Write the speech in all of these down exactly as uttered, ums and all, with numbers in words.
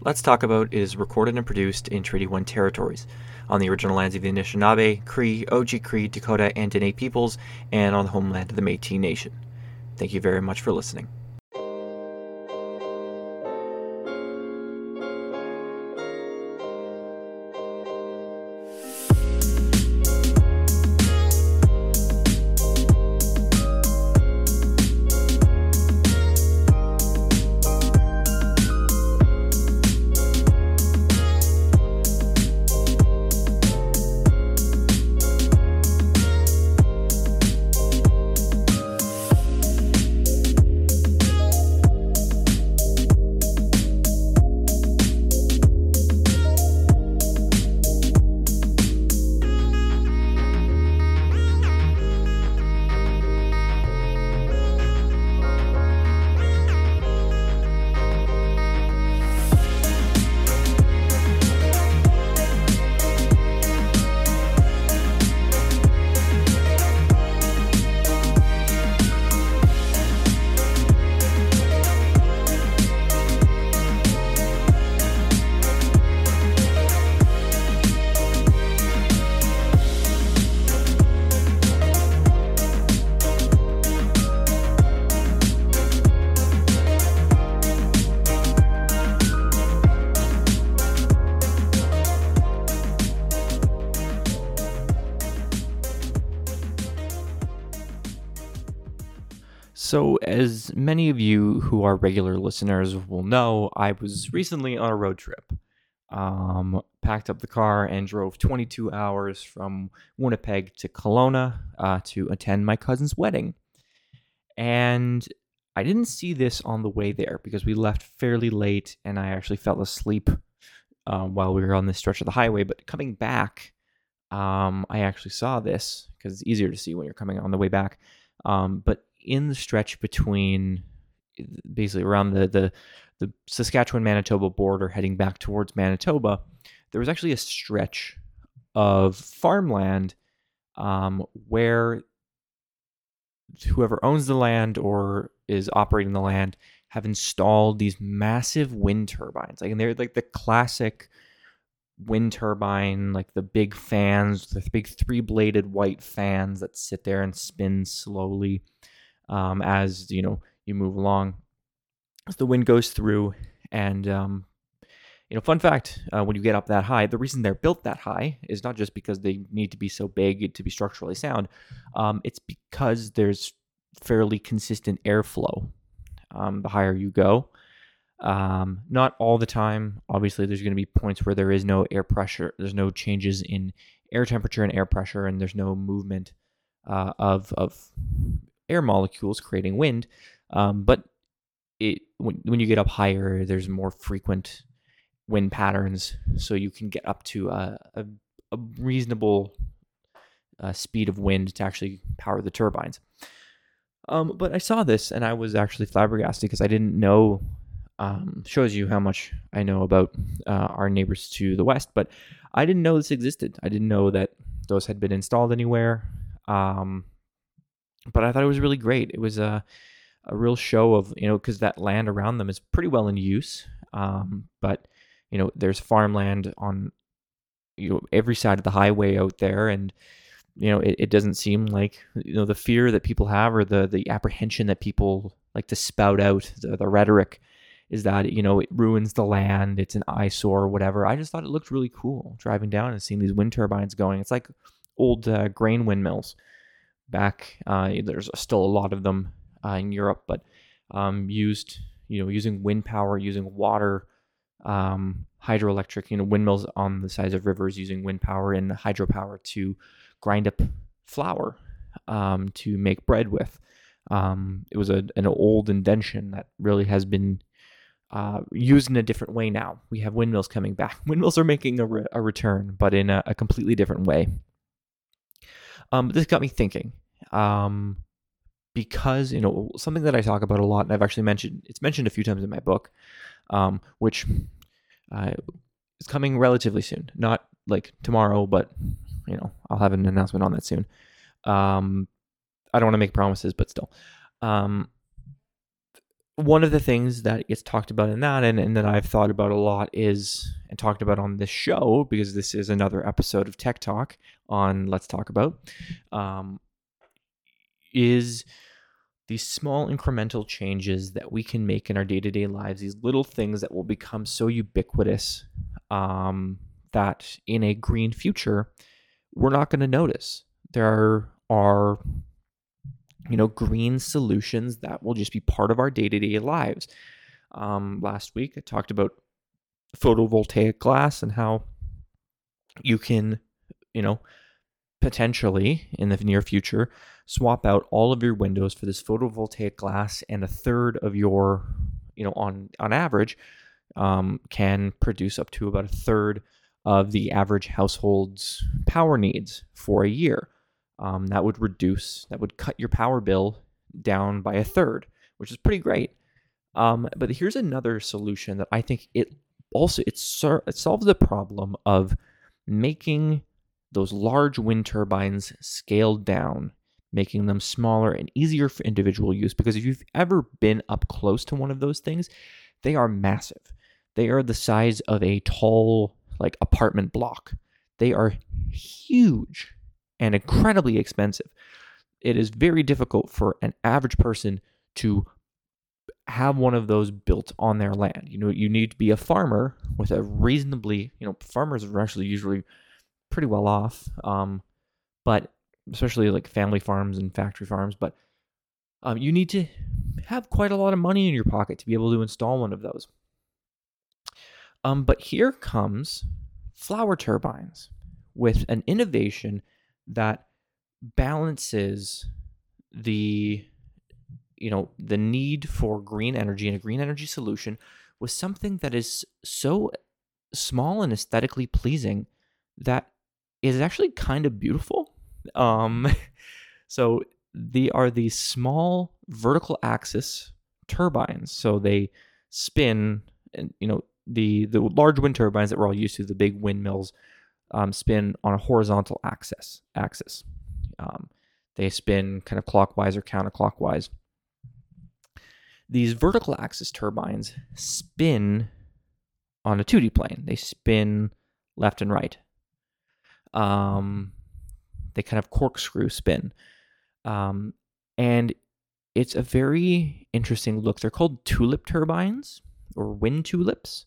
Let's Talk About is recorded and produced in Treaty one territories, on the original lands of the Anishinaabe, Cree, Oji-Cree, Dakota, and Dene peoples, and on the homeland of the Métis Nation. Thank you very much for listening. So, as many of you who are regular listeners will know, I was recently on a road trip. Um, packed up the car and drove twenty-two hours from Winnipeg to Kelowna uh, to attend my cousin's wedding. And I didn't see this on the way there because we left fairly late and I actually fell asleep uh, while we were on this stretch of the highway. But coming back, um, I actually saw this because it's easier to see when you're coming on the way back. Um, but in the stretch between basically around the, the, the Saskatchewan-Manitoba border heading back towards Manitoba, there was actually a stretch of farmland um, where whoever owns the land or is operating the land have installed these massive wind turbines. Like, and they're like the classic wind turbine, like the big fans, the big three-bladed white fans that sit there and spin slowly um, as, you know, you move along. As the wind goes through, and, um, you know, fun fact, uh, when you get up that high, the reason they're built that high is not just because they need to be so big to be structurally sound. Um, it's because there's fairly consistent airflow um, the higher you go. Um, not all the time. Obviously, there's going to be points where there is no air pressure. There's no changes in air temperature and air pressure, and there's no movement uh, of of air molecules creating wind. Um, but it when when you get up higher, there's more frequent wind patterns, so you can get up to a a, a reasonable uh, speed of wind to actually power the turbines. Um, but I saw this, and I was actually flabbergasted because I didn't know. Um, shows you how much I know about uh, our neighbors to the west, but I didn't know this existed. I didn't know that those had been installed anywhere. Um, but I thought it was really great. It was a, a real show of, you know, because that land around them is pretty well in use. Um, but, you know, there's farmland on, you know, every side of the highway out there. And, you know, it, it doesn't seem like, you know, the fear that people have or the, the apprehension that people like to spout out, the, the rhetoric, is that, you know, it ruins the land, it's an eyesore or whatever. I just thought it looked really cool driving down and seeing these wind turbines going. It's like old uh, grain windmills back. Uh, there's still a lot of them uh, in Europe, but um, used, you know, using wind power, using water, um, hydroelectric, you know, windmills on the sides of rivers using wind power and hydropower to grind up flour um, to make bread with. Um, it was a, an old invention that really has been Uh, used in a different way now. We have windmills coming back. Windmills are making a, re- a return, but in a, a completely different way. Um, this got me thinking, um, because, you know, something that I talk about a lot, and I've actually mentioned, it's mentioned a few times in my book, um, which uh, is coming relatively soon. Not like tomorrow, but, you know, I'll have an announcement on that soon. Um, I don't want to make promises, but still. Um, one of the things that gets talked about in that, and, and that I've thought about a lot, is, and talked about on this show, because this is another episode of Tech Talk on Let's Talk About, um, is these small incremental changes that we can make in our day-to-day lives, these little things that will become so ubiquitous um, that in a green future, we're not going to notice. There are, you know, green solutions that will just be part of our day-to-day lives. Um, last week, I talked about photovoltaic glass and how you can, you know, potentially in the near future swap out all of your windows for this photovoltaic glass, and a third of your, you know, on on average, um, can produce up to about a third of the average household's power needs for a year. Um, that would reduce, that would cut your power bill down by a third, which is pretty great. Um, but here's another solution that I think it also it, ser- it solves the problem of making those large wind turbines scaled down, making them smaller and easier for individual use. Because if you've ever been up close to one of those things, they are massive. They are the size of a tall, like, apartment block. They are huge and incredibly expensive. It is very difficult for an average person to have one of those built on their land. You know, you need to be a farmer with a reasonably, you know, farmers are actually usually pretty well off, um, but especially like family farms and factory farms. But um, you need to have quite a lot of money in your pocket to be able to install one of those. Um, but here comes flower turbines with an innovation that balances the, you know, the need for green energy and a green energy solution with something that is so small and aesthetically pleasing that is actually kind of beautiful. Um, so they are these small vertical axis turbines. So they spin, and you know, the the large wind turbines that we're all used to, the big windmills, um, spin on a horizontal axis. Axis. Um, they spin kind of clockwise or counterclockwise. These vertical axis turbines spin on a two D plane. They spin left and right. Um, they kind of corkscrew spin. Um, and it's a very interesting look. They're called tulip turbines or wind tulips.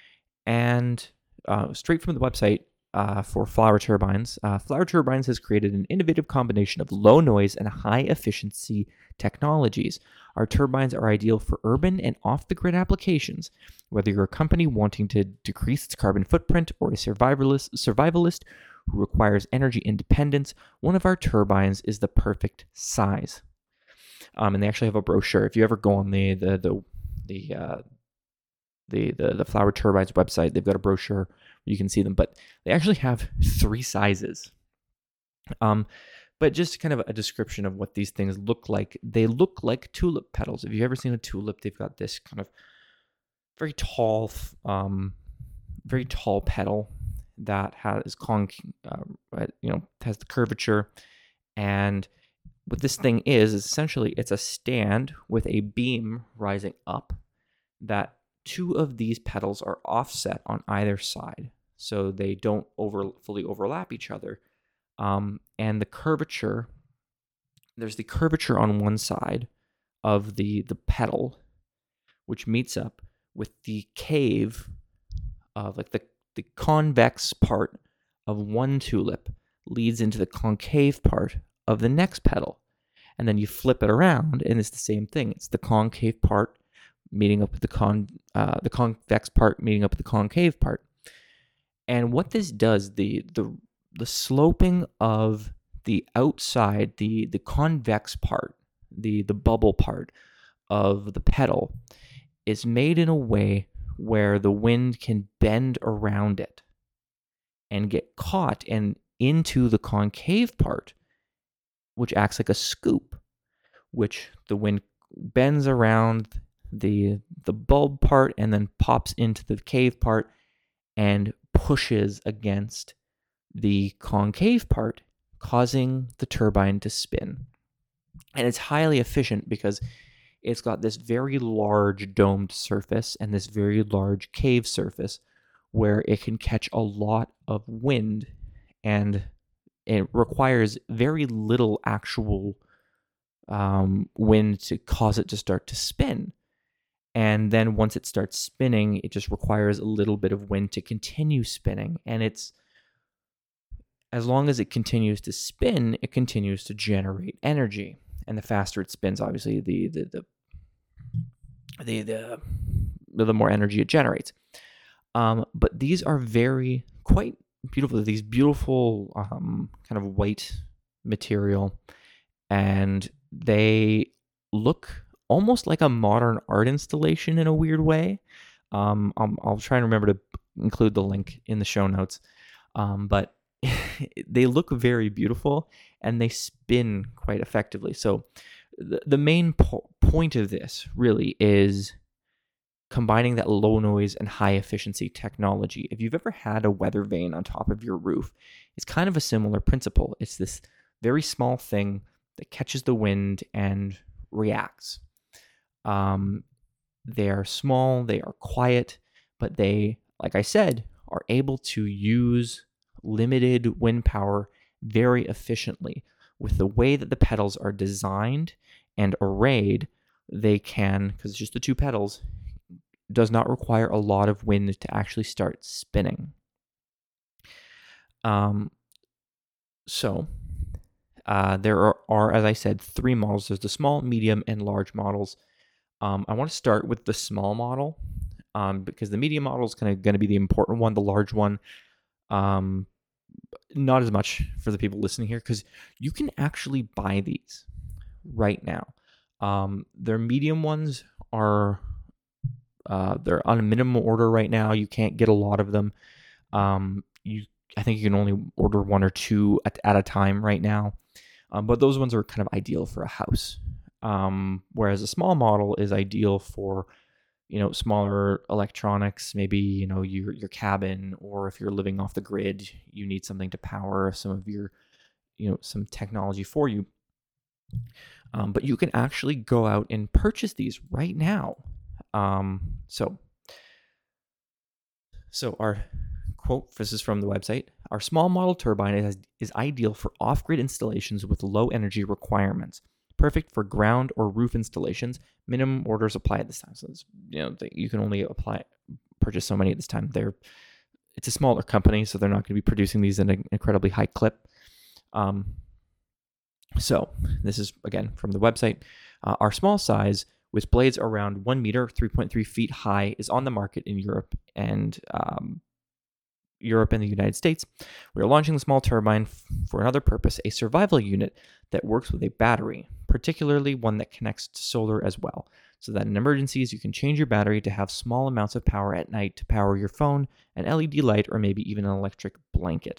And uh, straight from the website uh, for Flower Turbines, uh, Flower Turbines has created an innovative combination of low noise and high efficiency technologies. Our turbines are ideal for urban and off-the-grid applications. Whether you're a company wanting to decrease its carbon footprint or a survivalist, survivalist who requires energy independence, one of our turbines is the perfect size. Um, and they actually have a brochure. If you ever go on the the the the uh, the, the the Flower Turbines website, they've got a brochure where you can see them. But they actually have three sizes. Um, but just kind of a description of what these things look like. They look like tulip petals. If you've ever seen a tulip, they've got this kind of very tall, um, very tall petal that has con, uh, you know, has the curvature. And what this thing is, is essentially it's a stand with a beam rising up that two of these petals are offset on either side, so they don't over fully overlap each other. Um, and the curvature, there's the curvature on one side of the the petal, which meets up with the cave of like the the convex part of one tulip leads into the concave part of the next petal. And then you flip it around and it's the same thing. It's the concave part meeting up with the con uh, the convex part meeting up with the concave part. And what this does, the the the sloping of the outside, the the convex part, the the bubble part of the petal is made in a way where the wind can bend around it and get caught and into the concave part, which acts like a scoop, which the wind bends around the the bulb part and then pops into the cave part and pushes against the concave part, causing the turbine to spin. And it's highly efficient because it's got this very large domed surface and this very large cave surface where it can catch a lot of wind, and it requires very little actual um, wind to cause it to start to spin. And then once it starts spinning, it just requires a little bit of wind to continue spinning. And it's, as long as it continues to spin, it continues to generate energy. And the faster it spins, obviously, the the the the the, the more energy it generates. Um, but these are very quite beautiful. These beautiful um, kind of white material, and they look almost like a modern art installation in a weird way. Um, I'll, I'll try and remember to include the link in the show notes. Um, but they look very beautiful and they spin quite effectively. So the, the main po- point of this really is combining that low noise and high efficiency technology. If you've ever had a weather vane on top of your roof, it's kind of a similar principle. It's this very small thing that catches the wind and reacts. Um, they are small, they are quiet, but they, like I said, are able to use limited wind power very efficiently. With the way that the pedals are designed and arrayed, they can, because it's just the two pedals, does not require a lot of wind to actually start spinning. Um, so uh, there are, are, as I said, three models. There's the small, medium, and large models. Um, I want to start with the small model um, because the medium model is kind of going to be the important one. The large one, um, not as much for the people listening here, because you can actually buy these right now. Um, their medium ones are uh, they're on a minimum order right now. You can't get a lot of them. Um, you, I think you can only order one or two at, at a time right now. Um, but those ones are kind of ideal for a house. Um, whereas a small model is ideal for, you know, smaller electronics, maybe, you know, your your cabin, or if you're living off the grid, you need something to power some of your, you know, some technology for you. Um, but you can actually go out and purchase these right now. Um, so, so our quote, this is from the website, our small model turbine is, is ideal for off-grid installations with low energy requirements. Perfect for ground or roof installations. Minimum orders apply at this time. So, it's, you know, you can only apply, purchase so many at this time. They're, it's a smaller company, so they're not going to be producing these in an incredibly high clip. Um, so this is, again, from the website. Uh, our small size, with blades around one meter, three point three feet high, is on the market in Europe and um, Europe and the United States. We are launching the small turbine f- for another purpose, a survival unit that works with a battery, particularly one that connects to solar as well, so that in emergencies you can change your battery to have small amounts of power at night to power your phone, an L E D light, or maybe even an electric blanket.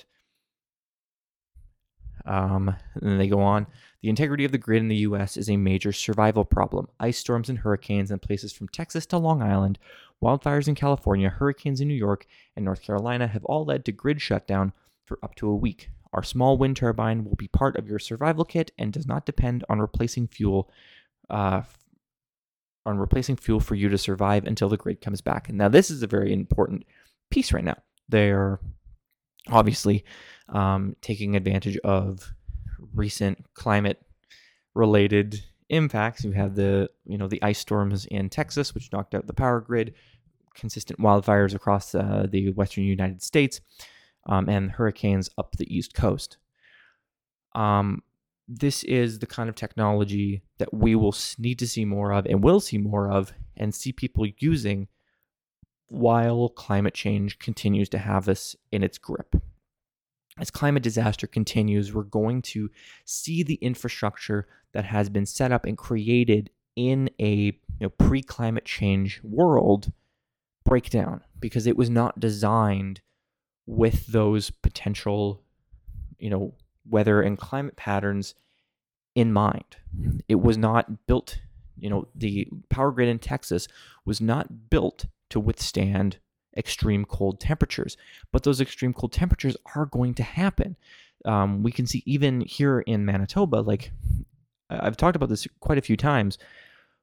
Um, and then they go on. The integrity of the grid in the U S is a major survival problem. Ice storms and hurricanes in places from Texas to Long Island, wildfires in California, hurricanes in New York and North Carolina have all led to grid shutdown for up to a week. Our small wind turbine will be part of your survival kit and does not depend on replacing fuel, uh, on replacing fuel for you to survive until the grid comes back. And now this is a very important piece right now. They're obviously um, taking advantage of recent climate-related impacts. You have the, you know, the ice storms in Texas, which knocked out the power grid, consistent wildfires across uh, the western United States, um, and hurricanes up the East Coast. Um, this is the kind of technology that we will need to see more of, and will see more of, and see people using while climate change continues to have us in its grip. As climate disaster continues, we're going to see the infrastructure that has been set up and created in a, you know, pre-climate change world break down, because it was not designed with those potential, you know, weather and climate patterns in mind. It was not built, you know, the power grid in Texas was not built to withstand extreme cold temperatures, but those extreme cold temperatures are going to happen. Um, we can see even here in Manitoba, like I've talked about this quite a few times,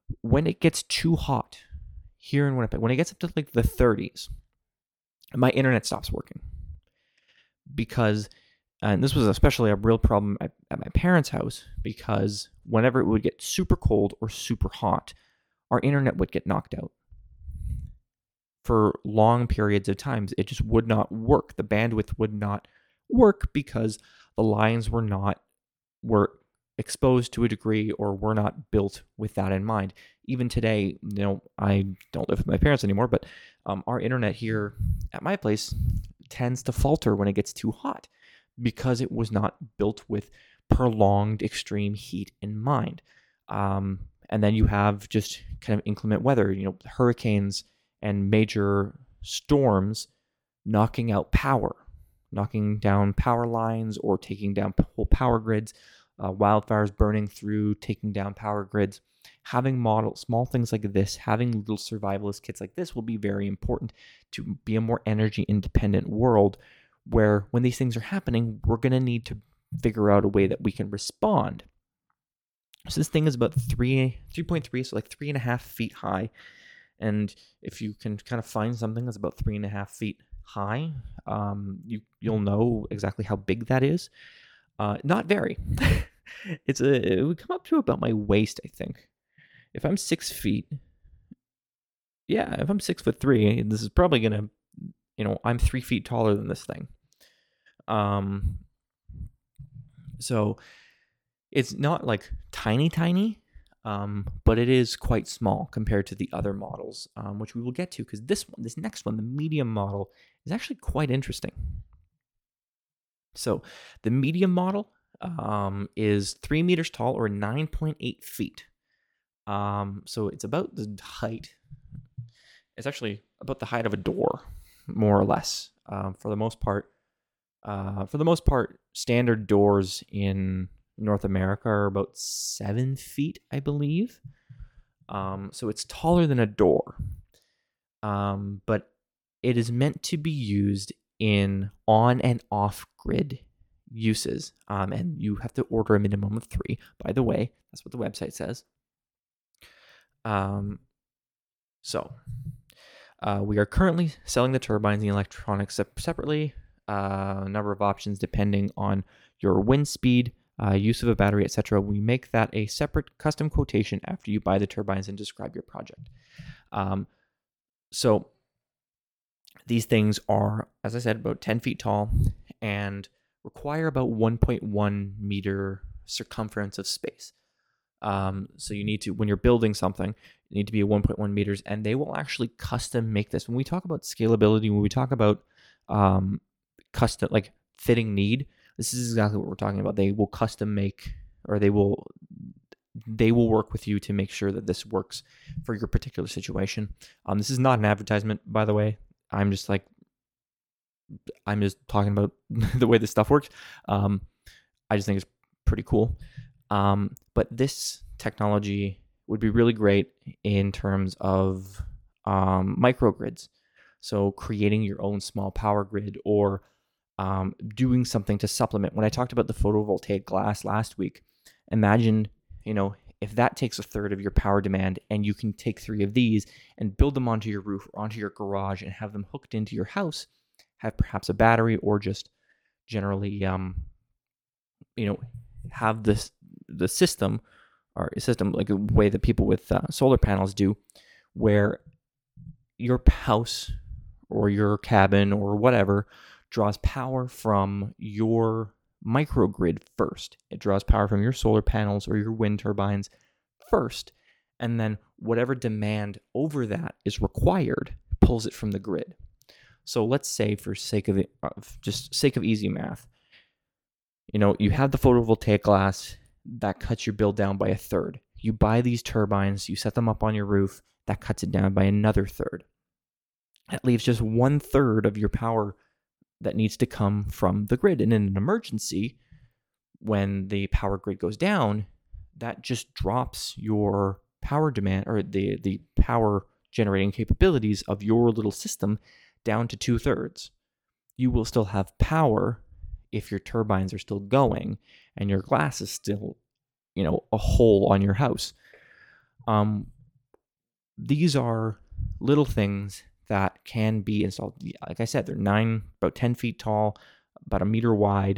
When it gets too hot here in Winnipeg, when it gets up to like the thirties, my internet stops working because, and this was especially a real problem at, at my parents' house, because whenever it would get super cold or super hot, our internet would get knocked out for long periods of times. It just would not work. The bandwidth would not work because the lines were not were exposed to a degree or were not built with that in mind. Even today, you know, I don't live with my parents anymore, but um, our internet here at my place tends to falter when it gets too hot because it was not built with prolonged extreme heat in mind. Um, and then you have just kind of inclement weather, you know, hurricanes and major storms knocking out power, knocking down power lines or taking down whole power grids, uh, wildfires burning through, taking down power grids. Having model, small things like this, having little survivalist kits like this will be very important to be a more energy independent world where when these things are happening, we're going to need to figure out a way that we can respond. So this thing is about three, three point three, so like three and a half feet high. And if you can kind of find something that's about three and a half feet high, um, you, you'll know exactly how big that is. Uh, not very. It's a, it would come up to about my waist, I think. If I'm six feet, yeah, if I'm six foot three, this is probably gonna, you know, I'm three feet taller than this thing. Um, so it's not like tiny, tiny, um, but it is quite small compared to the other models, um, which we will get to because this one, this next one, the medium model, is actually quite interesting. So the medium model um, is three meters tall or nine point eight feet. Um, so it's about the height. It's actually about the height of a door, more or less. Um, for the most part, uh, for the most part, standard doors in North America are about seven feet, I believe. Um, so it's taller than a door. Um, but it is meant to be used in on and off grid uses. Um, and you have to order a minimum of three. By the way, that's what the website says. Um, so uh, we are currently selling the turbines and the electronics separately. Uh, a number of options depending on your wind speed, uh, use of a battery, et cetera. We make that a separate custom quotation after you buy the turbines and describe your project. Um, so these things are, as I said, about ten feet tall and require about one point one meter circumference of space. Um, so you need to, when you're building something, you need to be at one point one meters, and they will actually custom make this. When we talk about scalability, when we talk about um, custom, like fitting need, this is exactly what we're talking about. They will custom make, or they will, they will work with you to make sure that this works for your particular situation. Um, this is not an advertisement, by the way. I'm just like, I'm just talking about the way this stuff works. Um, I just think it's pretty cool. Um, but this technology would be really great in terms of um, microgrids. So creating your own small power grid or um, doing something to supplement. When I talked about the photovoltaic glass last week, imagine, you know, if that takes a third of your power demand and you can take three of these and build them onto your roof or onto your garage and have them hooked into your house, have perhaps a battery or just generally, um, you know, have this the system or a system like a way that people with uh, solar panels do, where your house or your cabin or whatever draws power from your microgrid first. It draws power from your solar panels or your wind turbines first, and then whatever demand over that is required pulls it from the grid. So let's say, for sake of, the, of just sake of easy math, you know, you have the photovoltaic glass that cuts your bill down by a third. You buy these turbines, you set them up on your roof, that cuts it down by another third. That leaves just one third of your power that needs to come from the grid. And in an emergency, when the power grid goes down, that just drops your power demand or the, the power generating capabilities of your little system down to two thirds. You will still have power if your turbines are still going and your glass is still, you know, a hole on your house. Um, these are little things that can be installed. Like I said, they're nine, about ten feet tall, about a meter wide,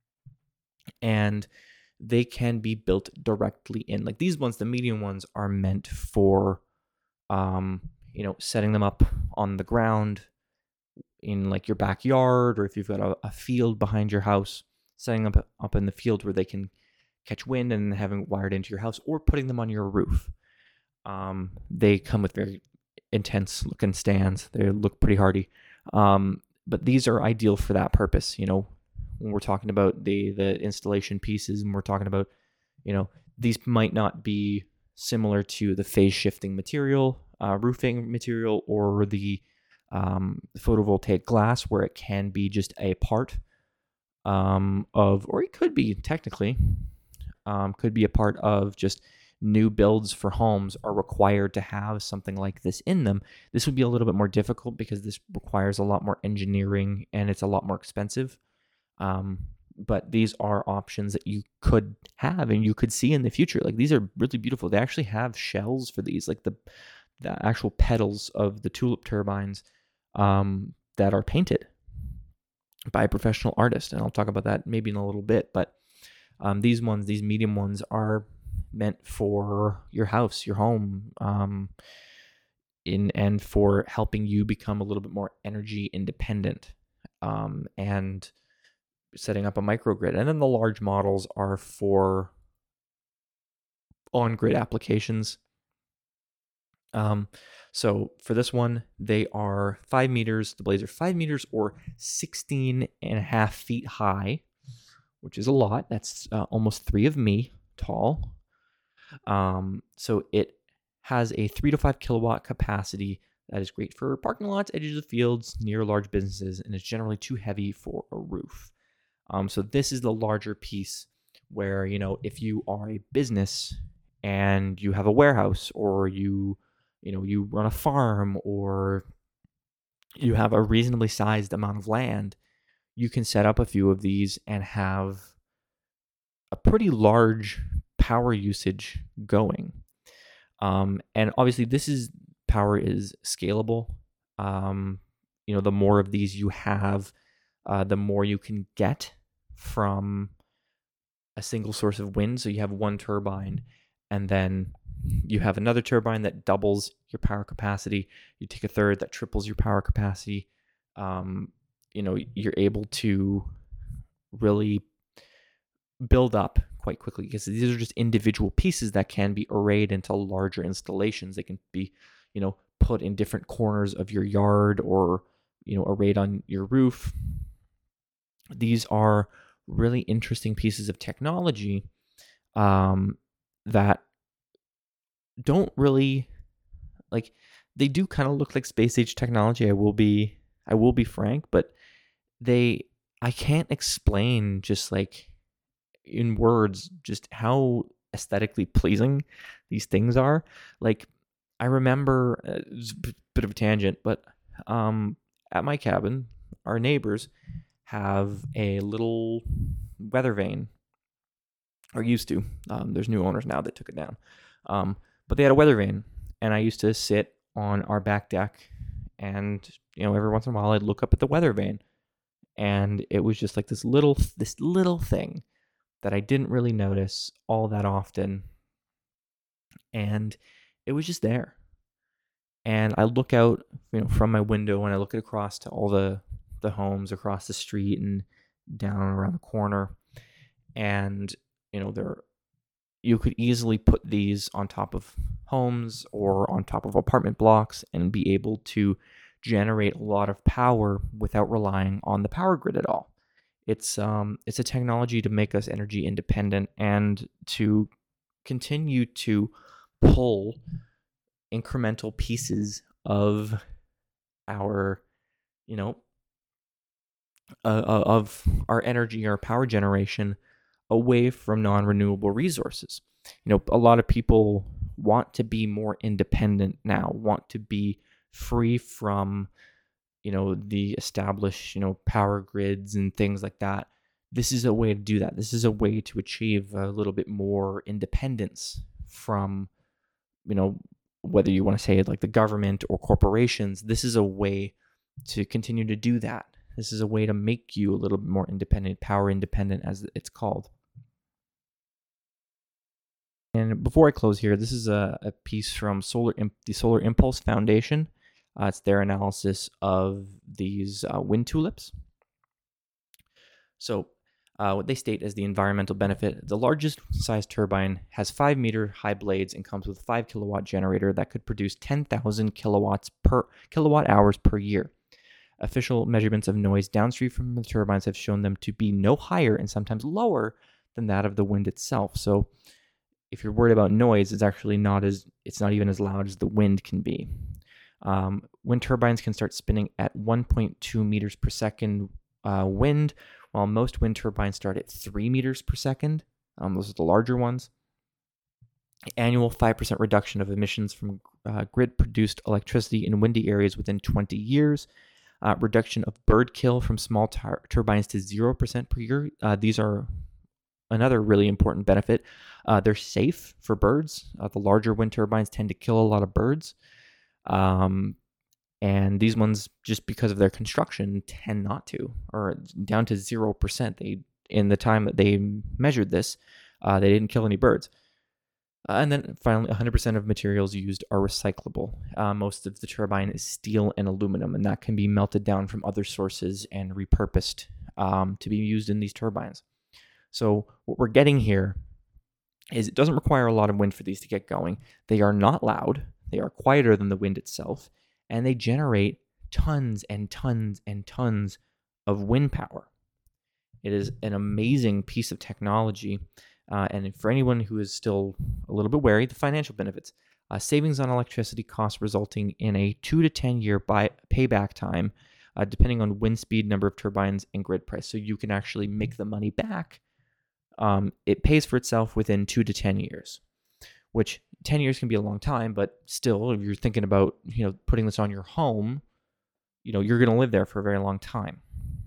and they can be built directly in. Like these ones, the medium ones are meant for, um, you know, setting them up on the ground in like your backyard, or if you've got a, a field behind your house, setting them up, up in the field where they can catch wind and having it wired into your house, or putting them on your roof. Um, they come with very intense looking stands. They look pretty hardy. Um, but these are ideal for that purpose. You know, when we're talking about the the installation pieces, and we're talking about, you know, these might not be similar to the phase shifting material, uh, roofing material, or the um, photovoltaic glass, where it can be just a part um, of, or it could be technically, um, could be a part of just new builds for homes are required to have something like this in them. This would be a little bit more difficult because this requires a lot more engineering and it's a lot more expensive. Um, but these are options that you could have and you could see in the future. Like these are really beautiful. They actually have shells for these, like the the actual petals of the tulip turbines um, that are painted by a professional artist. And I'll talk about that maybe in a little bit. But um, these ones, these medium ones, are meant for your house, your home, um, in and for helping you become a little bit more energy independent, um, and setting up a microgrid. And then the large models are for on-grid applications. Um, so for this one, they are five meters. The blades are five meters or sixteen and a half feet high, which is a lot. That's uh, almost three of me tall. Um, so it has a three to five kilowatt capacity that is great for parking lots, edges of fields, near large businesses, and it's generally too heavy for a roof. Um, so this is the larger piece where, you know, if you are a business and you have a warehouse, or you, you know, you run a farm, or you have a reasonably sized amount of land, you can set up a few of these and have a pretty large power usage going. Um, and obviously this is power is scalable. Um, you know, the more of these you have, uh, the more you can get from a single source of wind. So you have one turbine, and then you have another turbine that doubles your power capacity. You take a third that triples your power capacity. Um, you know, you're able to really build up quite quickly, because these are just individual pieces that can be arrayed into larger installations. They can be, you know, put in different corners of your yard, or, you know, arrayed on your roof. These are really interesting pieces of technology um, that don't really, like, they do kind of look like space age technology. I will be, I will be frank, but they, I can't explain just like in words just how aesthetically pleasing these things are. Like, I remember, uh, it's a bit of a tangent, but um, at my cabin, our neighbors have a little weather vane, or used to. Um, there's new owners now that took it down. Um, but they had a weather vane, and I used to sit on our back deck, and, you know, every once in a while I'd look up at the weather vane, and it was just like this little this little thing that I didn't really notice all that often, and it was just there. And I look out, you know, from my window, and I look across to all the the homes across the street and down around the corner, and, you know, there you could easily put these on top of homes or on top of apartment blocks and be able to generate a lot of power without relying on the power grid at all. It's um it's a technology to make us energy independent and to continue to pull incremental pieces of our, you know, uh, uh, of our energy, our power generation away from non-renewable resources. You know, a lot of people want to be more independent now, want to be free from, you know, the established, you know, power grids and things like that. This is a way to do that. This is a way to achieve a little bit more independence from, you know, whether you want to say it like the government or corporations, this is a way to continue to do that. This is a way to make you a little bit more independent, power independent, as it's called. And before I close here, this is a, a piece from Solar Imp- the Solar Impulse Foundation. Uh, it's their analysis of these uh, wind tulips. So uh, what they state as the environmental benefit: the largest size turbine has five meter high blades and comes with a five kilowatt generator that could produce ten thousand kilowatts per kilowatt hours per year. Official measurements of noise downstream from the turbines have shown them to be no higher and sometimes lower than that of the wind itself. So if you're worried about noise, it's actually not as it's not even as loud as the wind can be. Um, wind turbines can start spinning at one point two meters per second uh, wind, while most wind turbines start at three meters per second. Um, those are the larger ones. Annual five percent reduction of emissions from uh, grid-produced electricity in windy areas within twenty years. Uh, reduction of bird kill from small tar- turbines to zero percent per year. Uh, these are another really important benefit. Uh, they're safe for birds. Uh, the larger wind turbines tend to kill a lot of birds. Um, and these ones, just because of their construction, tend not to, or down to zero percent. They, in the time that they measured this, uh, they didn't kill any birds. Uh, and then finally, one hundred percent of materials used are recyclable. Uh, most of the turbine is steel and aluminum, and that can be melted down from other sources and repurposed um, to be used in these turbines. So what we're getting here is it doesn't require a lot of wind for these to get going. They are not loud. They are quieter than the wind itself, and they generate tons and tons and tons of wind power. It is an amazing piece of technology. Uh, and for anyone who is still a little bit wary, the financial benefits. Uh, savings on electricity costs resulting in a two to ten year buy- payback time, uh, depending on wind speed, number of turbines, and grid price. So you can actually make the money back. Um, it pays for itself within two to ten years, which ten years can be a long time, but still, if you're thinking about, you know, putting this on your home, you know, you're going to live there for a very long time.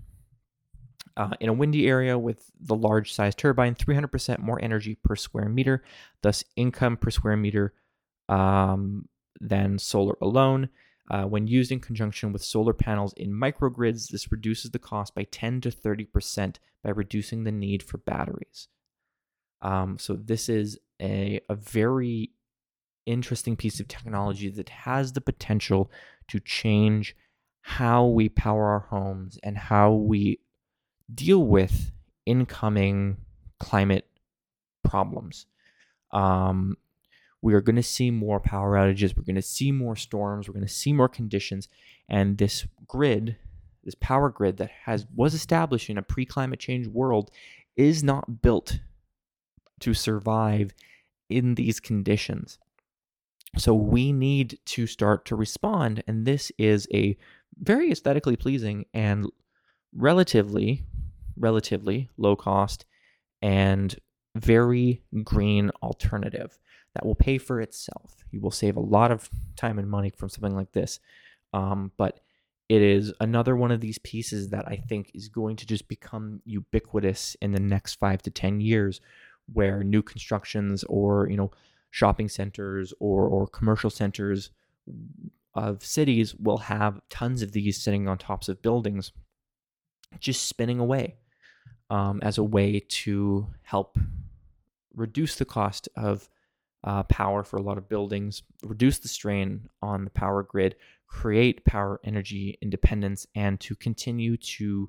Uh, in a windy area with the large size turbine, three hundred percent more energy per square meter, thus income per square meter um, than solar alone. Uh, when used in conjunction with solar panels in microgrids, this reduces the cost by ten to thirty percent by reducing the need for batteries. Um, so this is a, a very interesting piece of technology that has the potential to change how we power our homes and how we deal with incoming climate problems. Um, we are going to see more power outages. We're going to see more storms. We're going to see more conditions. And this grid, this power grid that has was established in a pre-climate change world, is not built to survive in these conditions. So we need to start to respond. And this is a very aesthetically pleasing and relatively relatively low cost and very green alternative that will pay for itself. You will save a lot of time and money from something like this. Um, but it is another one of these pieces that I think is going to just become ubiquitous in the next five to ten years, where new constructions or, you know, shopping centers or, or commercial centers of cities will have tons of these sitting on tops of buildings, just spinning away. Um, as a way to help reduce the cost of uh, power for a lot of buildings, reduce the strain on the power grid, create power energy independence, and to continue to,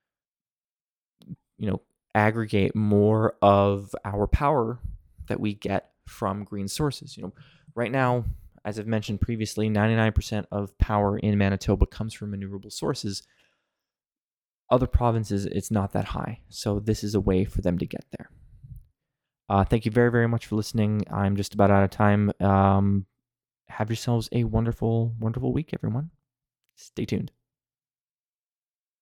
you know, aggregate more of our power that we get from green sources. You know, right now, as I've mentioned previously, ninety-nine percent of power in Manitoba comes from renewable sources. Other provinces, it's not that high. So this is a way for them to get there. Uh, thank you very, very much for listening. I'm just about out of time. Um, have yourselves a wonderful, wonderful week, everyone. Stay tuned.